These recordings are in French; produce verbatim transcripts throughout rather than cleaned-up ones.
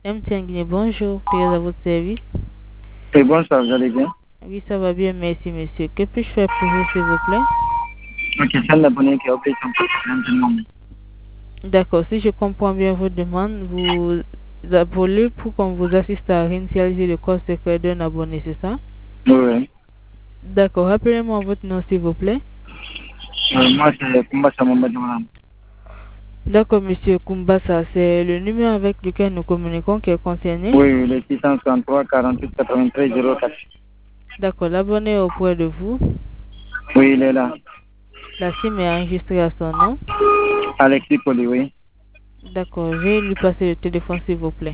M T N Guinée, bonjour, puis à votre service. Oui, bonsoir, vous allez bien? Oui, ça va bien, merci monsieur. Que puis-je faire pour vous, s'il vous plaît? Ok, c'est un abonné qui a opté son problème. D'accord, si je comprends bien votre demande, vous appelez pour qu'on vous assiste à réinitialiser le code secret d'un abonné, c'est ça? Oui, oui. D'accord, rappelez-moi votre nom, s'il vous plaît. Euh, moi, c'est Kumbasa Mamadou. D'accord, monsieur Kumbasa, c'est le numéro avec lequel nous communiquons qui est concerné. Oui, le six cent soixante-trois quarante-huit quatre-vingt-treize zéro quatre. D'accord, l'abonné est auprès de vous. Oui, il est là. La SIM est enregistrée à son nom. Alexis Poli, oui. D'accord, je vais lui passer le téléphone, s'il vous plaît.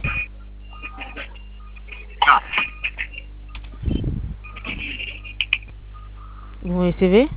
Vous recevez?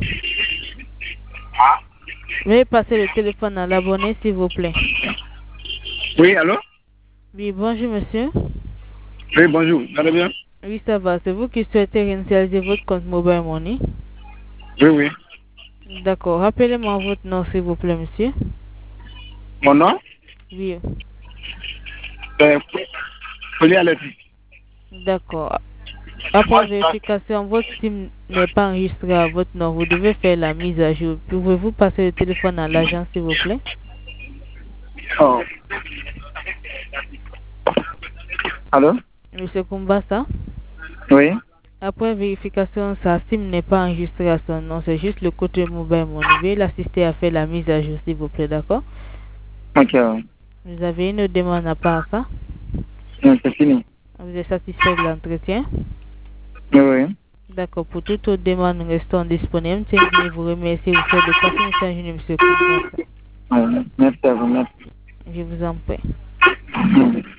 Veuillez passer le téléphone à l'abonné, s'il vous plaît. Oui, allô? Oui, bonjour monsieur. Oui, bonjour, vous allez bien? Oui, ça va. C'est vous qui souhaitez réinitialiser votre compte Mobile Money? Oui, oui. D'accord. Rappelez-moi votre nom, s'il vous plaît, monsieur. Mon nom? Oui. C'est Poli Alexis. D'accord. Après vérification, votre SIM n'est pas enregistré à votre nom. Vous devez faire la mise à jour. Pouvez-vous passer le téléphone à l'agent, s'il vous plaît? Oh. Allô? Monsieur Kumbasa? Oui. Après vérification, sa SIM n'est pas enregistrée à son nom. C'est juste le côté Mobile Money. Veuillez l'assister à faire la mise à jour, s'il vous plaît. D'accord? Ok, ouais. Vous avez une demande à part ça? Non, c'est fini. Vous êtes satisfait de l'entretien? Oui, oui. D'accord. Pour toute autre demande, restons disponibles. Tiens, je vous remercie. Vous faites de passer un message, monsieur Kumbasa. Ouais, merci à vous, merci. Je vous en prie.